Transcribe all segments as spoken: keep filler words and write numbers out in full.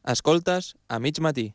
Escoltes a mig matí.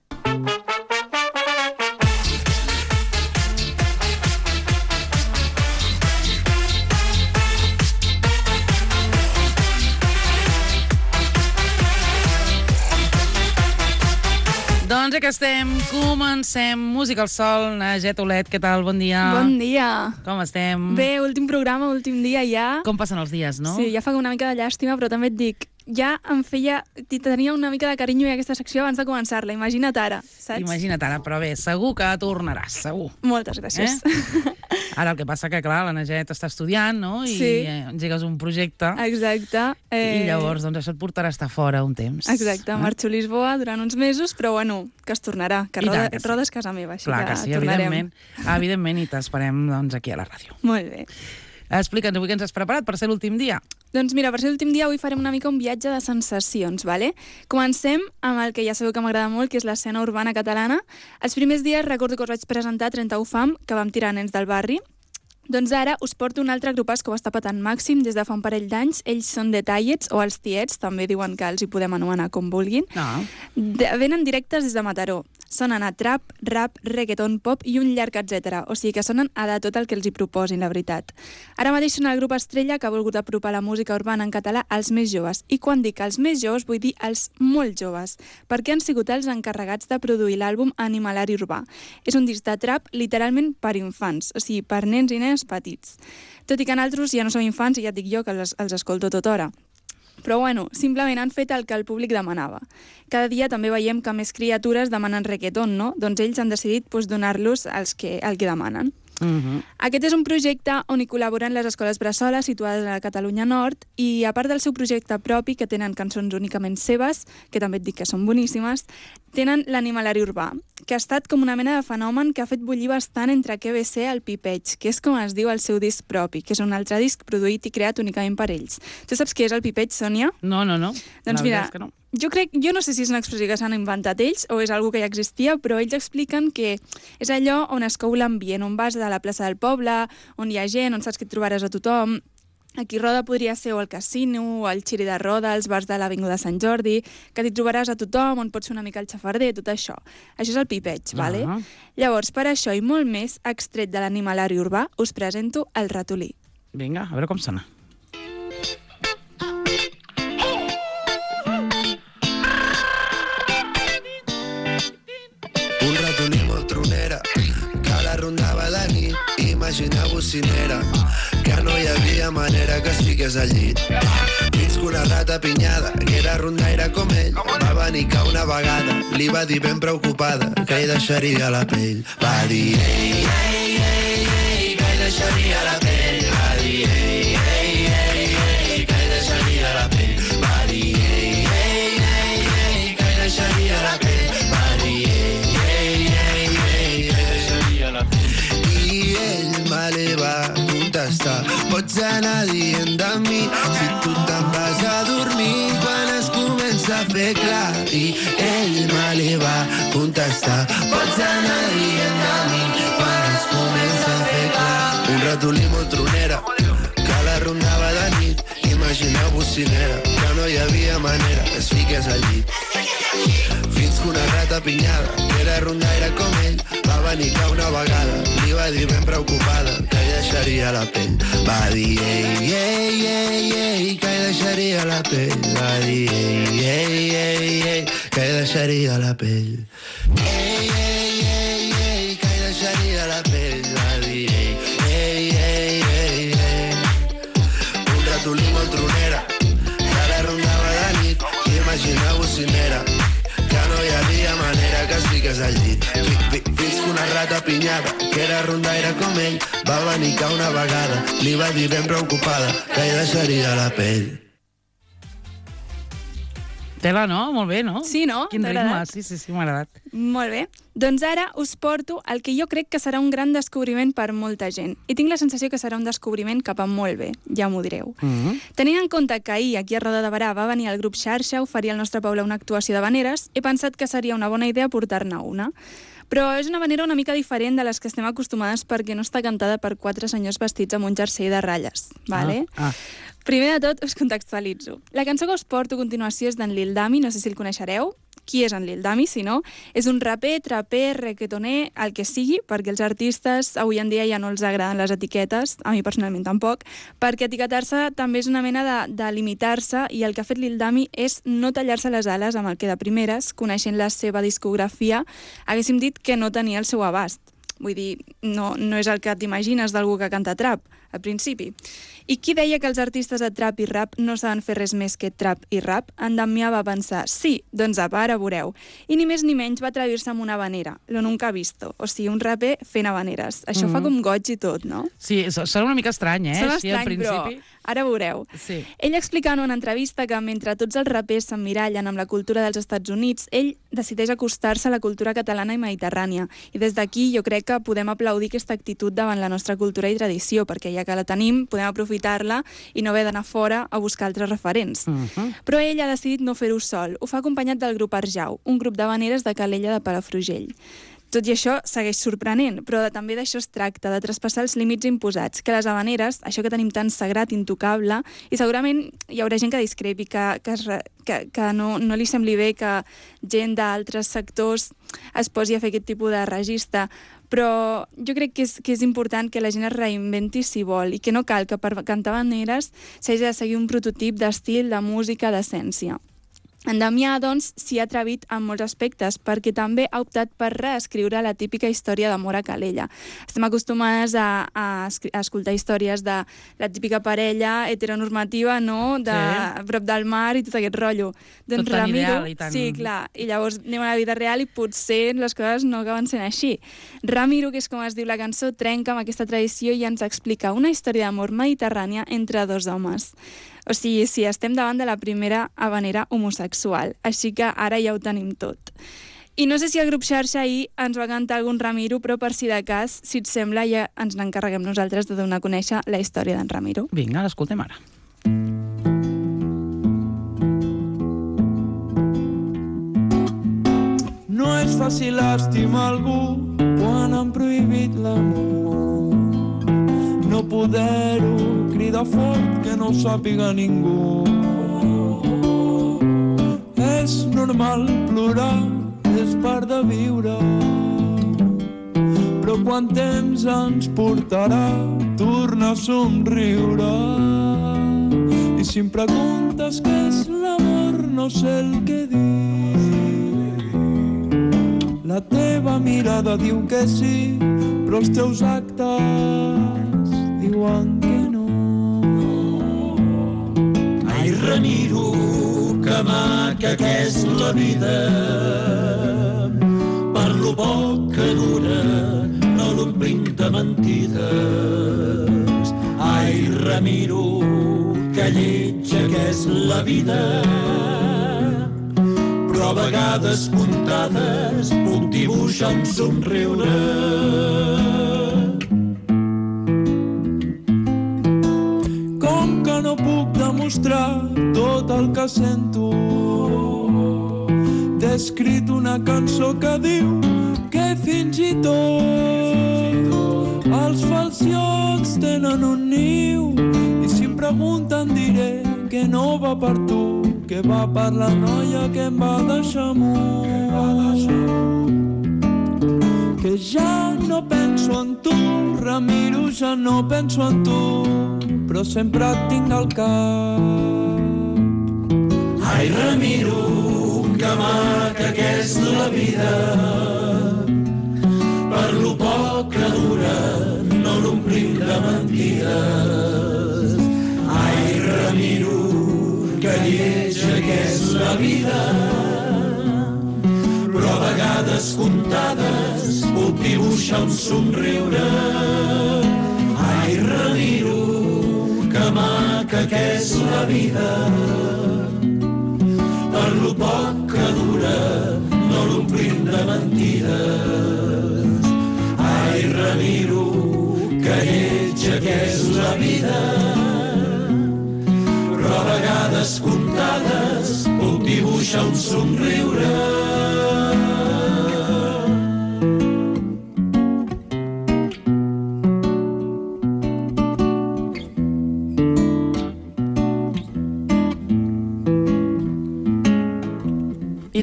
Doncs ja que estem, comencem. Música al sol, Najet Olet, què tal? Bon dia. Bon dia. Com estem? Bé, últim programa, últim dia ja. Com passen els dies, no? Sí, ja fa una mica de llàstima, però també et dic, ja em feia... Tenia una mica de carinyo i aquesta secció abans de començar-la. Imagina't ara, saps? Imagina't ara, però bé, segur que tornaràs, segur. Moltes gràcies. Eh? Ara el que passa que, clar, la Najet està estudiant, no? I sí. engegues un projecte. Exacte. Eh... I llavors, doncs, això et portarà a estar fora un temps. Exacte, eh? Marxo a Lisboa durant uns mesos, però bueno, que es tornarà, que roda, sí. rodes casa meva, així clar que, que sí, tornarem. Evidentment, evidentment, i t'esperem doncs, aquí a la ràdio. Molt bé. Explica'ns avui què ens has preparat per ser l'últim dia. Doncs mira, per ser l'últim dia avui farem una mica un viatge de sensacions, vale? Comencem amb el que ja sabeu que m'agrada molt, que és l'escena urbana catalana. Els primers dies recordo que us vaig presentar trenta-u fam, que vam tirar nens del barri. Doncs ara us porto un altre grupàs que ho està patant màxim des de fa un parell d'anys. Ells són The Tiets, o els Tiets, també diuen que els hi podem anomenar com vulguin. No. De, venen directes des de Mataró. Sonen a trap, rap, reggaeton, pop i un llarg etcètera. O sigui que sonen a de tot el que els hi proposin, la veritat. Ara mateix són el grup estrella que ha volgut apropar la música urbana en català als més joves. I quan dic els més joves vull dir els molt joves, perquè han sigut els encarregats de produir l'àlbum Animalari Urbà. És un disc de trap literalment per infants, o sigui, per nens i nenes petits. Tot i que nosaltres ja no som infants i ja et dic jo que els, els escolto tota hora. Però bueno, simplement han fet el que el públic demanava. Cada dia també veiem que més criatures demanen reggaeton, no? Doncs ells han decidit pues, donar-los els que, el que demanen. Uh-huh. Aquest és un projecte on hi col·laboren les escoles bressoles situades a la Catalunya Nord i a part del seu projecte propi, que tenen cançons únicament seves, que també et dic que són boníssimes, tenen l'Animalari Urbà, que ha estat com una mena de fenomen que ha fet bullir bastant entre Q B C i el Pipeig, que és com es diu el seu disc propi, que és un altre disc produït i creat únicament per ells. Tu saps què és el Pipeig, Sònia? No, no, no. Doncs mira, no. Jo crec, jo no sé si és una expressió que s'han inventat ells o és algo que ja existia, però ells expliquen que és allò on es cou l'ambient, on vas de la plaça del poble, on hi ha gent, on saps que et trobaràs a tothom. Aquí Roda podria ser o el casino, o el xiri de Roda, els bars de l'Avinguda Sant Jordi, que t'hi trobaràs a tothom, on pots fer una mica el xafarder, tot això. Això és el Pipeig, vale? Uh-huh. Llavors, per això i molt més, extret de l'Animalari Urbà, us presento el Ratolí. Vinga, a veure com sona. Un ratolí molt tronera que la rondava de nit, imagina bocinera, que no hi havia manera que estigués al llit. Fins que una rata pinyada, que era rondaire com ell, va venir que una vegada li va dir ben preocupada que hi deixaria la pell. Va dir ei, ei, ei, ei, que hi deixaria la pell. Va dir ei, ei, ei, ei, que hi deixaria la pell. Va dir ei, ei, ei, ei, que hi deixaria la pell. Me va contestar, pots anar dient de mi si tu te'n vas a dormir quan es comença a fer clar. I ell me li va contestar, pots anar dient de mi quan es comença a fer clar. Un ratolí molt tronera que la rondava de nit, imagina bocinera, que no hi havia manera que es fiqués al llit. Fins que una rata pinyada, que era rondaire com ell, va venir que una vegada li va dir ben preocupada que hi deixaria la pell. Va dir ei, ei, ei, ei, que hi deixaria la pell. Va dir ei, ei, ei, ei, que hi deixaria la pell. Ei, ei, ei, ei, que hi deixaria la pell. Va dir ei, ei, ei, ei, ei. Un ratolí molt tronera que la rondava de nit, imagina bocinera, que no hi havia manera que es fiqués al llit. Fins que una rata pinyada, que era rondaire com ell, va venir que una vegada li va dir ben preocupada que hi deixaria la pell. Tela, no? Molt bé, no? Sí, no? Quin ritme, sí, sí, sí, m'ha agradat. Molt bé. Doncs ara us porto el que jo crec que serà un gran descobriment per molta gent. I tinc la sensació que serà un descobriment cap a molt bé, ja m'ho direu. Mm-hmm. Tenint en compte que ahir, aquí a Roda de Barà, va venir el grup Xarxa a oferir al nostre poble una actuació de veneres, he pensat que seria una bona idea portar-ne una. Però és una manera una mica diferent de les que estem acostumades perquè no està cantada per quatre senyors vestits amb un jersei de ratlles, vale? Ah, ah. Primer de tot, us contextualitzo. La cançó que us porto a continuació és d'en Lil Dami, no sé si el coneixereu, qui és en Lil Dami, si no, és un raper, traper, reggaetoner, el que sigui, perquè els artistes avui en dia ja no els agraden les etiquetes, a mi personalment tampoc, perquè etiquetar-se també és una mena de, de limitar-se, i el que ha fet Lil Dami és no tallar-se les ales amb el que de primeres, coneixent la seva discografia, haguéssim dit que no tenia el seu abast. Vull dir, no, no és el que t'imagines d'algú que canta trap, al principi. I qui deia que els artistes de trap i rap no saben fer res més que trap i rap? En Damià va pensar, sí, doncs apa, ara veureu. I ni més ni menys va atrevir-se amb una habanera, lo nunca visto. O sigui, un raper fent habaneres. Això mm-hmm. fa com goig i tot, no? Sí, sona una mica estrany, eh? Sona sí, estrany, però ara veureu. Sí. Ell explica en una entrevista que mentre tots els rapers s'emmirallen amb la cultura dels Estats Units, ell decideix acostar-se a la cultura catalana i mediterrània. I des d'aquí jo crec que podem aplaudir aquesta actitud davant la nostra cultura i tradició, perquè ja que la tenim, podem aprofitar-la i no haver d'anar fora a buscar altres referents. Uh-huh. Però ell ha decidit no fer-ho sol. Ho fa acompanyat del grup Arjau, un grup d'habaneres de Calella de Palafrugell. Tot i això segueix sorprenent, però també d'això es tracta, de traspassar els límits imposats, que les habaneres, això que tenim tan sagrat, intocable, i segurament hi haurà gent que discrepi, que, que, es, que, que no, no li sembli bé que gent d'altres sectors es posi a fer aquest tipus de registre, però jo crec que és, que és important que la gent es reinventi si vol, i que no cal que per cantar habaneres s'hagi de seguir un prototip d'estil, de música, d'essència. En Damià, doncs, s'hi ha atrevit en molts aspectes, perquè també ha optat per reescriure la típica història d'amor a Calella. Estem acostumats a, a, a escoltar històries de la típica parella heteronormativa, no?, de sí. prop del mar i tot aquest rotllo. Doncs tot tan Ramiro, ideal i tan... Sí, clar, i llavors anem a la vida real i potser les coses no acaben sent així. Ramiro, que és com es diu la cançó, trenca amb aquesta tradició i ens explica una història d'amor mediterrània entre dos homes. O sigui, sí, estem davant de la primera habanera homosexual, així que ara ja ho tenim tot. I no sé si el grup Xarxa ahir ens va cantar algun Ramiro, però per si de cas, si et sembla, ja ens n'encarreguem nosaltres de donar a conèixer la història d'en Ramiro. Vinga, l'escoltem ara. No és fàcil estimar algú quan han prohibit l'amor. No poder-ho cridar fort que no ho sàpiga ningú. És normal plorar, és part de viure. Però quant temps ens portarà tornar a somriure? I si em preguntes què és l'amor, no sé el que dir. La teva mirada diu que sí, però els teus actes diuen que no. Ai, Ramiro, que maca que és la vida. Per lo poc que dura, no l'omplim de mentides. Ai, Ramiro, que lletja que és la vida. Però a vegades comptades puc dibuixar un somriure. No puc demostrar tot el que sento. T'he escrit una cançó que diu que fins i tot els falsiots tenen un niu. I si em pregunten diré que no va per tu, que va per la noia que em va deixar mut. Que ja no penso en tu, Ramiro, ja no penso en tu, però sempre et tinc al cap. Ai, Ramiro, que maca que és la vida. Per lo poc que dura, no l'omplim de mentides. Ai, Ramiro, que lletja que és la vida. Però a vegades comptades puc dibuixar un somriure. Ai, Ramiro, que maca que és la vida. Per lo poc que dura, no l'omplim de mentides. Ai, Ramiro, que lletja que és la vida. Però a vegades comptades puc dibuixar un somriure.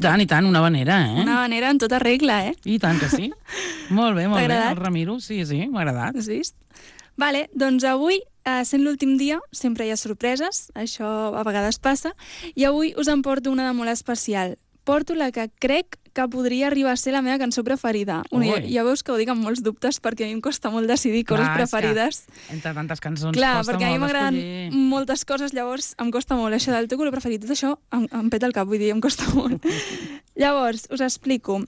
tant, i tant, una vanera, eh? Una manera en tota regla, eh? I tant que sí. Molt bé, molt T'ha bé, agradat? el Ramiro, sí, sí, m'ha agradat. Has vist? Vale, doncs avui, eh, sent l'últim dia, sempre hi ha sorpreses, això a vegades passa, i avui us en porto una de molt especial. Porto la que crec que podria arribar a ser la meva cançó preferida. Una, ja, ja veus que ho dic amb molts dubtes perquè a mi em costa molt decidir coses Clar, preferides. Entre tantes cançons Clar, costa perquè a mi molt m'agraden d'escollir. moltes coses, llavors em costa molt. Això del teu color preferit, tot això em, em peta el cap, vull dir, em costa molt. Llavors, us explico.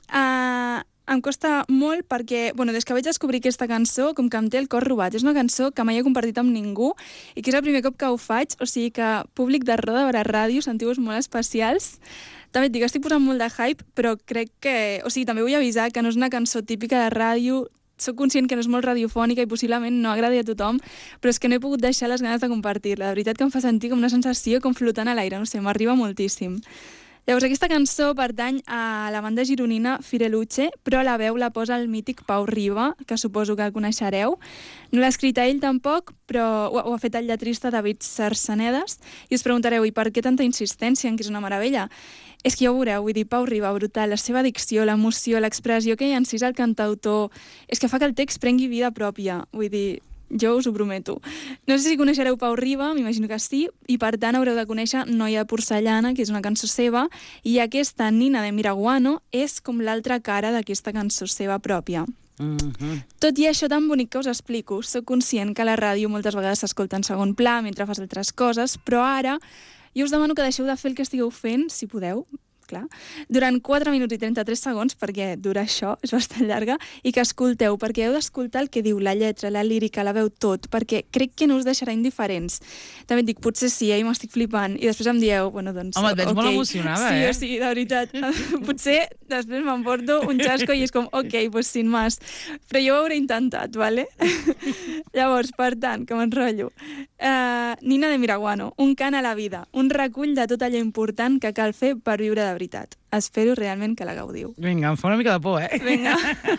Uh, em costa molt perquè, bueno, des que vaig descobrir aquesta cançó, com que em té el cor robat. És una cançó que mai he compartit amb ningú i que és el primer cop que ho faig, o sigui que públic de Roda Barà Ràdio, sentiu-vos molt especials. També et dic, estic posant molt de hype, però crec que... O sigui, també vull avisar que no és una cançó típica de ràdio, soc conscient que no és molt radiofònica i possiblement no agradi a tothom, però és que no he pogut deixar les ganes de compartir-la. De veritat que em fa sentir com una sensació com flotant a l'aire, no sé, m'arriba moltíssim. Llavors, aquesta cançó pertany a la banda gironina Fireluche, però la veu la posa el mític Pau Riba, que suposo que el coneixereu. No l'ha escrit ell tampoc, però ho, ho ha fet el lletrista David Sarsanedes, i us preguntareu, i per què tanta insistència en que és una meravella? És que ja ho veureu, vull dir, Pau Riba, brutal, la seva dicció, l'emoció, l'expressió que hi encisa el cantautor, és que fa que el text prengui vida pròpia, vull dir, jo us ho prometo. No sé si coneixereu Pau Riba, m'imagino que sí, i per tant haureu de conèixer Noia de porcellana, que és una cançó seva, i aquesta Nina de Miraguano és com l'altra cara d'aquesta cançó seva pròpia. Mm-hmm. Tot i això tan bonic que us explico, soc conscient que a la ràdio moltes vegades s'escolta en segon pla mentre fas altres coses, però ara jo us demano que deixeu de fer el que estigueu fent, si podeu, clar, durant quatre minuts i trenta-tres segons, perquè dura això, és bastant llarga, i que escolteu, perquè heu d'escoltar el que diu la lletra, la lírica, la veu, tot, perquè crec que no us deixarà indiferents. També et dic, potser sí, eh, m'estic flipant, i després em dieu, bueno, doncs... Home, et veig okay. molt emocionada, sí, eh? Sí, sí, de veritat. Potser després m'emporto un xasco i és com, ok, pues sin más. Però jo ho hauré intentat, vale? Llavors, per tant, que m'enrotllo. Uh, Nina de Miraguano, un cant a la vida, un recull de tot allò important que cal fer per viure de veritat. Espero realment que la gaudiu. Vinga, em fa una mica de por, eh? Vinga.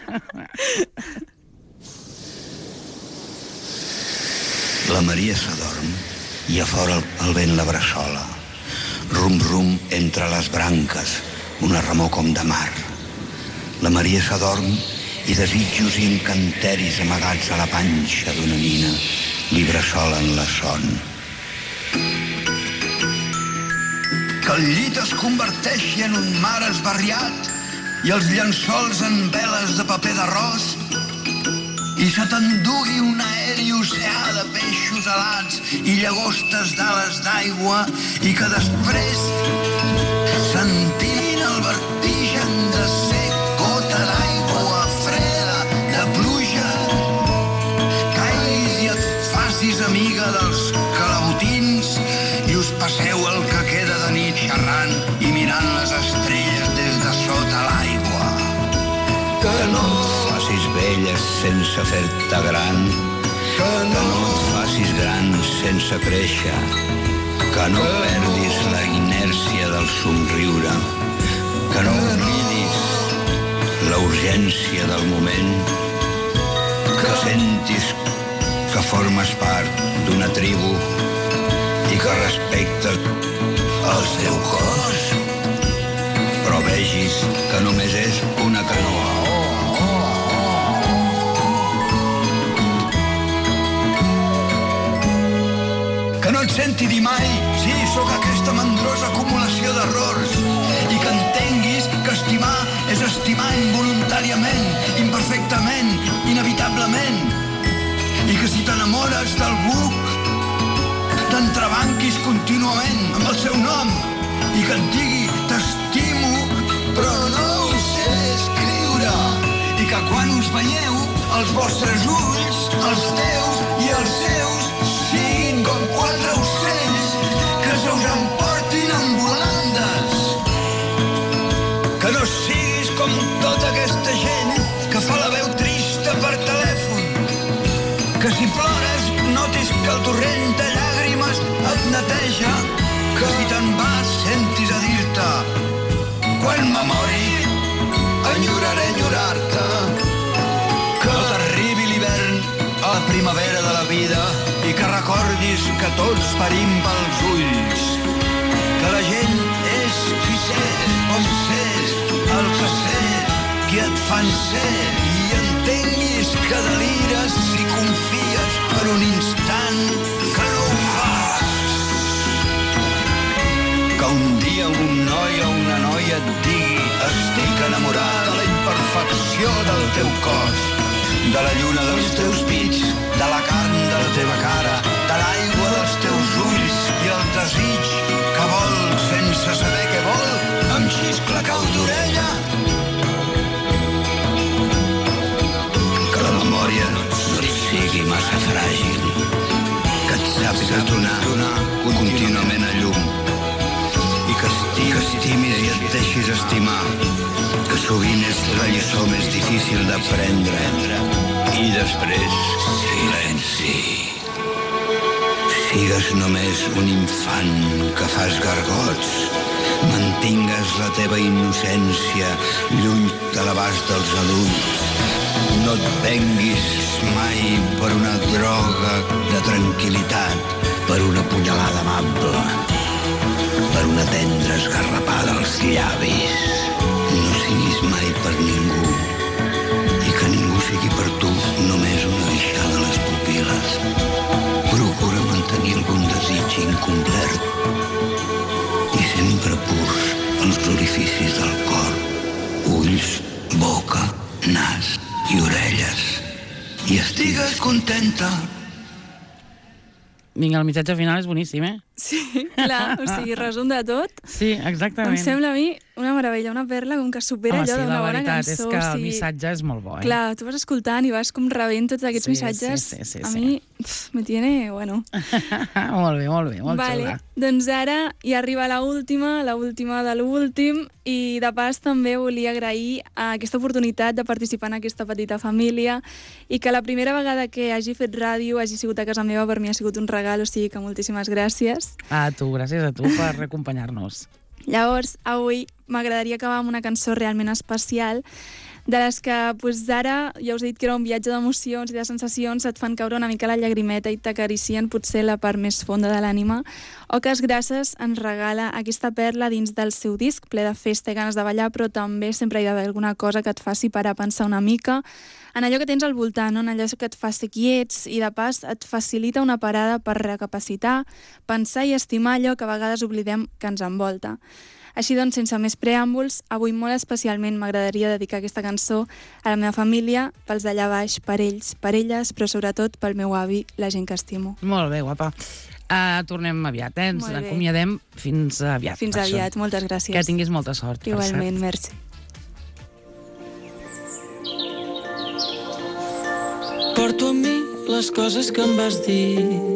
La Maria s'adorm i a fora el, el vent la bressola. Rum-rum entre les branques, una remor com de mar. La Maria s'adorm i desitjos i encanteris amagats a la panxa d'una nina li bressolen la son. Que el llit es converteixi en un mar esbarriat i els llençols en veles de paper d'arròs i se t'endugui un aeri oceà de peixos alats i llagostes d'ales d'aigua i que després, sentint el vertigen de ser gota d'aigua freda de pluja, caiguis i et facis amiga dels calabotins i us passeu el que queda de nit xerrant i mirant les estrelles des de sota l'aigua. Que no et facis vella sense fer-te gran, que no et facis gran sense créixer, que no perdis la inèrcia del somriure, que no oblidis la urgència del moment, que sentis que formes part d'una tribu i que respectes el seu cos, però vegis que només és una canoa. Que no et senti dir mai, sí, sóc aquesta mandrosa acumulació d'errors, i que entenguis que estimar és estimar involuntàriament, imperfectament, inevitablement, i que si t'enamores d'algú t'entrebanquis contínuament amb el seu nom i que et digui t'estimo però no ho sé escriure i que quan us veieu els vostres ulls, els teus i els seus siguin com quatre ocells que se us emportin en volandes, que no siguis com tota aquesta gent que fa la veu trista per telèfon, que si plores notis que el torrent de llàgrimes et neteja, que si te'n vas sentis a dir-te quan me mori enyoraré enyorar-te, que no t'arribi l'hivern a la primavera de la vida i que recordis que tots parim pels ulls, que la gent és qui sé, on sé, el que sé, qui et fan ser, i entenguis que delires si confies per un instant que no ho fas. Que un dia un noi o una noia et digui estic enamorat de la imperfecció del teu cos, de la lluna dels teus dits, de la carn de la teva cara, de l'aigua dels teus ulls i el desig que vol sense saber què vol, amb xiscle cau d'orella. Que la memòria no et sigui massa fràgil, que et sàpigues donar, donar contínuament a llum, i que estimis i et deixis estimar, que sovint és la lliçó més difícil d'aprendre. I després, silenci. Sigues només un infant que fas gargots, mantingues la teva innocència lluny de l'abast dels adults. No et venguis mai per una droga de tranquil·litat, per una punyalada amable, per una tendra esgarrapada als llavis. No siguis mai per ningú, i que ningú sigui per tu només una guixada a les pupil·les. Procura mantenir algun desig incomplert i sempre purs els orificis del cor, ulls, boca, nas i orelles. I estigues contenta. Vinga, el missatge final és boníssim, eh? Sí, clar, o sigui, resum de tot. Sí, exactament. Em sembla a mi una meravella, una perla, com que supera Home, allò sí, d'una bona la veritat cançó. és que el o sigui, missatge és molt bo, eh? Clar, tu vas escoltant i vas com rebent tots aquests Sí, missatges. sí, sí, sí, a sí. mi, pf, me tiene, bueno. Molt bé, molt bé, molt Vale, xula. doncs ara hi arriba la última, la última de l'últim, i de pas també volia agrair aquesta oportunitat de participar en aquesta petita família i que la primera vegada que hagi fet ràdio hagi sigut a casa meva, per mi ha sigut un regal, o sigui que moltíssimes gràcies. A tu, gràcies a tu per acompanyar-nos. Llavors, avui m'agradaria acabar amb una cançó realment especial, de les que pues, ara, ja us he dit que era un viatge d'emocions i de sensacions, et fan caure una mica la llagrimeta i t'acaricien potser la part més fonda de l'ànima, o que es Grasses ens regala aquesta perla dins del seu disc, ple de festa i ganes de ballar, però també sempre hi ha d'haver alguna cosa que et faci parar a pensar una mica en allò que tens al voltant, no? En allò que et fa ser quiets i de pas et facilita una parada per recapacitar, pensar i estimar allò que a vegades oblidem que ens envolta. Així doncs, sense més preàmbuls, avui molt especialment m'agradaria dedicar aquesta cançó a la meva família, pels d'allà baix, per ells, per elles, però sobretot pel meu avi, la gent que estimo. Molt bé, guapa. Uh, tornem aviat, eh? Ens Molt bé. acomiadem fins aviat. Fins per això. aviat, moltes gràcies. Que tinguis molta sort. per Igualment, cert. merci. Porto amb mi les coses que em vas dir.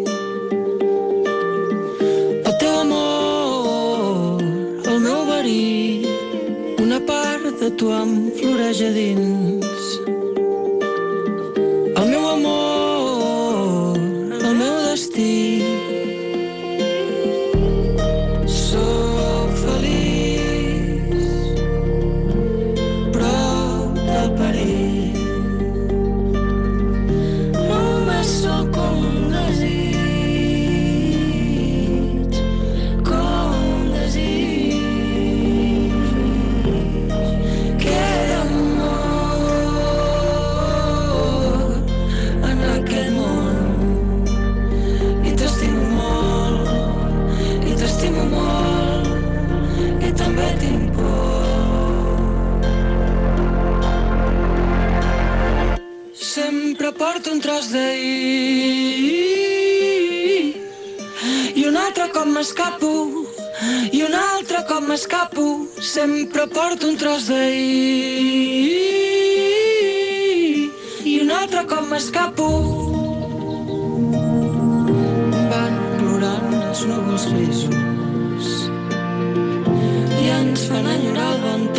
El teu amor, el meu verí, una part de tu em floreix a dins. El meu amor, el meu destí. Sóc feliç prop del perill. Només sóc com un desig, com un desig. Queda amor en aquest món i t'estimo molt, i t'estimo molt, i també tinc por. Sempre porto un tros d'ahir i un altre cop m'escapo, i un altre cop m'escapo. Sempre porto un tros d'ahir i un altre cop m'escapo. Van plorant els núvols grisos i ens fan enyorar el bon